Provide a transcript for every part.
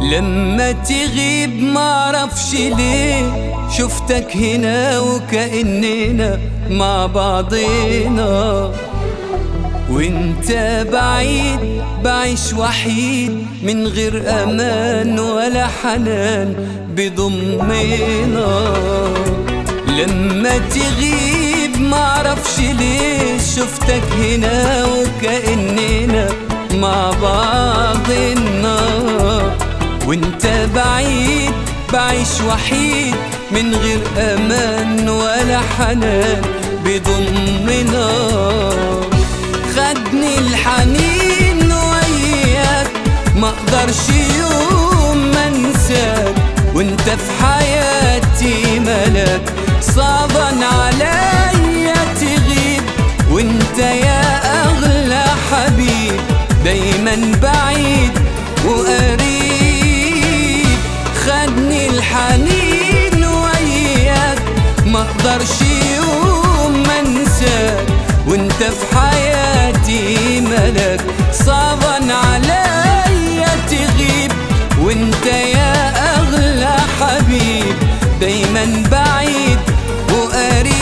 لما تغيب معرفش ليه شفتك هنا وكأننا مع بعضنا، وانت بعيد بعيش وحيد من غير امان ولا حنان بضمنا. لما تغيب معرفش ليه شفتك هنا وكأننا مع بعضنا، وانت بعيد بعيش وحيد من غير امان ولا حنان بضمنا. خدني الحنين وياك مقدرش يوم منساك، وانت في حياتي ملاك صعبا عليا تغيب، وانت يا اغلى حبيب دايما بعيد وقريب. خدني الحنين وياك مقدرش يوم منساك، وانت في حياتي ملاك صعبا عليا تغيب، وانت يا اغلى حبيب دايما بعيد وقريب.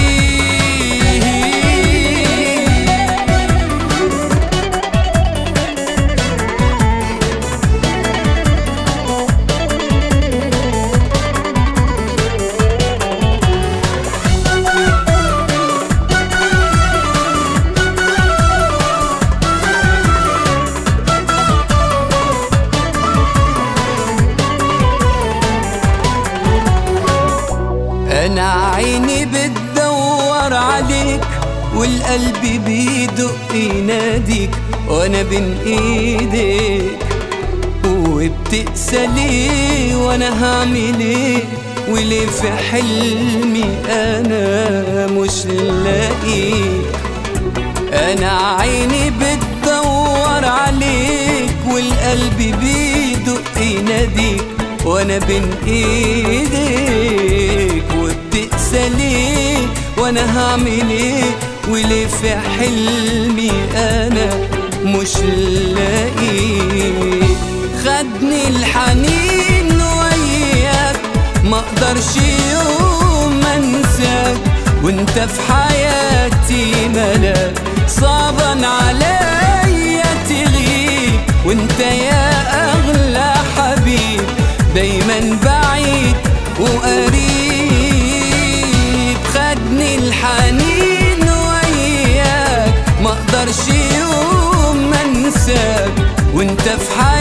أنا عيني بتدور عليك والقلب بيدق يناديك، وأنا بين إيديك وبتقسى ليه وأنا هعمل إيه، وليه في حلمي أنا مش لاقيك. أنا عيني بتدور عليك والقلب بيدق يناديك، وأنا بين إيديك وبتقسى ليه وأنا هعمل إيه، وليه في حلمي أنا مش لاقيك. خدني الحنين وياك مقدرش يوم منساك، وانت في حياتي ملاك صعبا عليا تغيب، وانت يا أغلى حبيب دايما بعيد وقريب. خدني الحنين وياك مقدرش يوم منساك، وانت في حياتي